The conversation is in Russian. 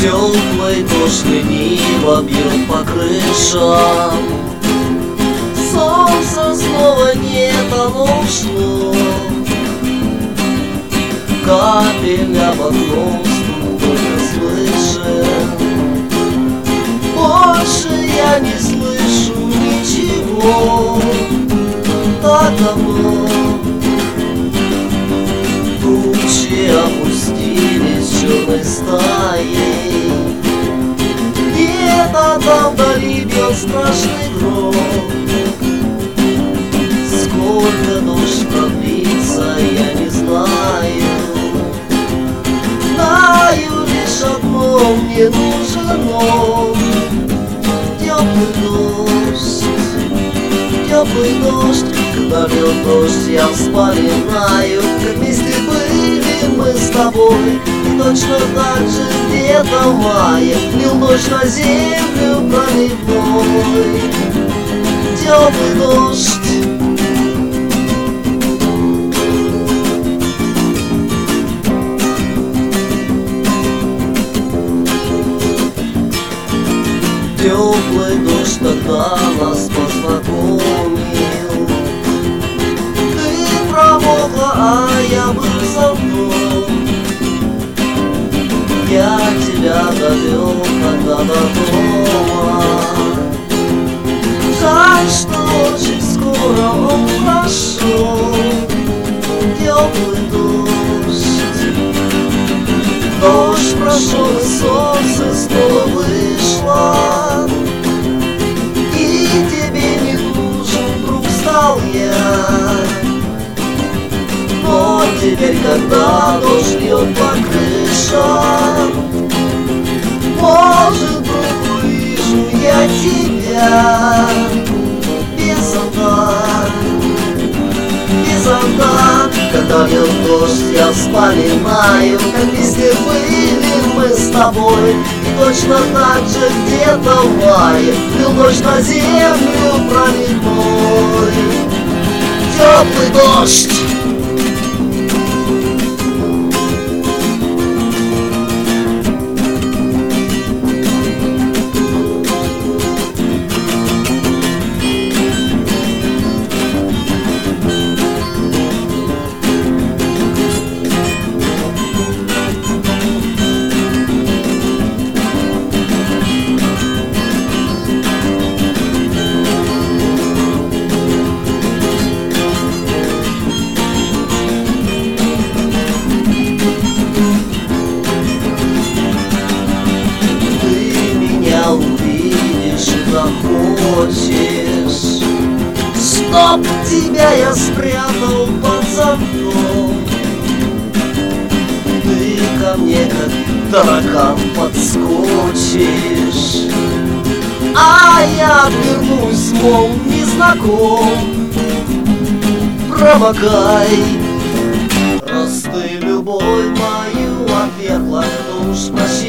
Теплый дождь лениво бьет по крышам. Солнца снова нет, оно ушло. Капеля под нос только слышен. Больше я не слышу ничего. Так давно тучи опустились черной стаей. Где-то там вдали бьет страшный гром. Сколько дождь продлится, я не знаю. Знаю лишь одно, мне нужен он. Теплый дождь, когда льет дождь, я вспоминаю, как вместе были мы с тобой. И точно так же где-то в мае лил дождь на землю проливной. Теплый дождь. Теплый дождь тогда нас познакомил. Ты промокла, а я был зонтом. Я тебя довел когда до дома. Жаль, что очень скоро он прошел. Теплый дождь. Дождь прошел, и солнце снова вышло. И тебе не нужен, друг, стал я. Но теперь, когда дождь льет по крышам, может, вдруг увижу я тебя без зонта. Без зонта. Когда льет дождь, я вспоминаю, как везде были мы с тобой. И точно так же где-то в мае лил дождь на землю проливной. Теплый дождь. Увидишь и захочешь, чтоб тебя я спрятал под зонтом. Ты ко мне как таракан подскочишь, а я отвернусь, мол, не знаком. Промокай, раз ты любовь мою отвергла, то уж прощай.